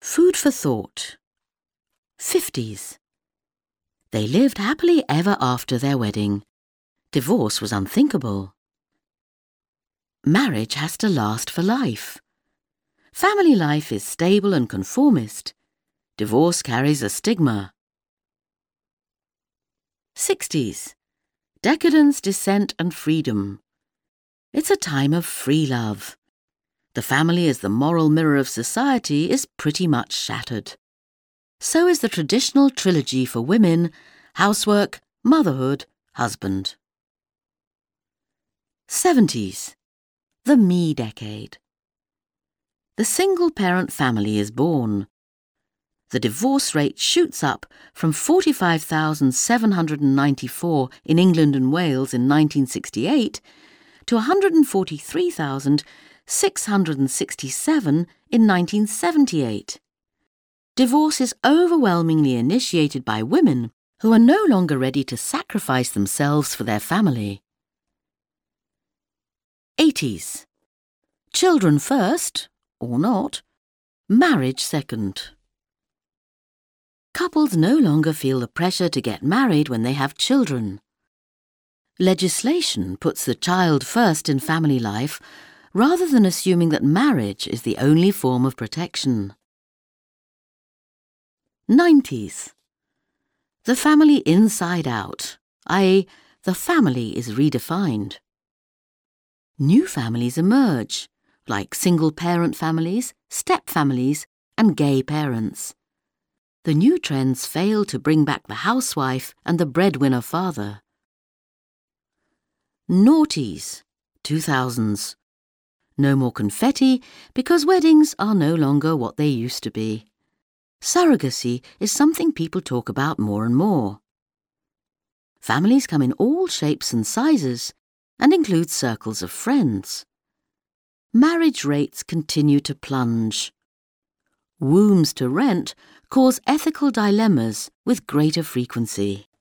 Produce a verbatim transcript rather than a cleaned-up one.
Food for thought. fifties. They lived happily ever after their wedding. Divorce was unthinkable. Marriage has to last for life. Family life is stable and conformist. Divorce carries a stigma. sixties. Decadence, dissent and freedom. It's a time of free love. The family as the moral mirror of society is pretty much shattered. So is the traditional trilogy for women: housework, motherhood, husband. seventies. The me decade. The single-parent family is born. The divorce rate shoots up from forty-five thousand seven hundred ninety-four in England and Wales in nineteen sixty-eight to one hundred forty-three thousand six hundred sixty-seven in nineteen seventy-eight. Divorce is overwhelmingly initiated by women who are no longer ready to sacrifice themselves for their family. eighties. Children first, or not. Marriage second. Couples no longer feel the pressure to get married when they have children. Legislation puts the child first in family life rather than assuming that marriage is the only form of protection. nineties. The family inside out, that is, the family is redefined. New families emerge, like single-parent families, step-families, and gay parents. The new trends fail to bring back the housewife and the breadwinner father. Noughties, two thousands. No more confetti because weddings are no longer what they used to be. Surrogacy is something people talk about more and more. Families come in all shapes and sizes and include circles of friends. Marriage rates continue to plunge. Wombs to rent cause ethical dilemmas with greater frequency.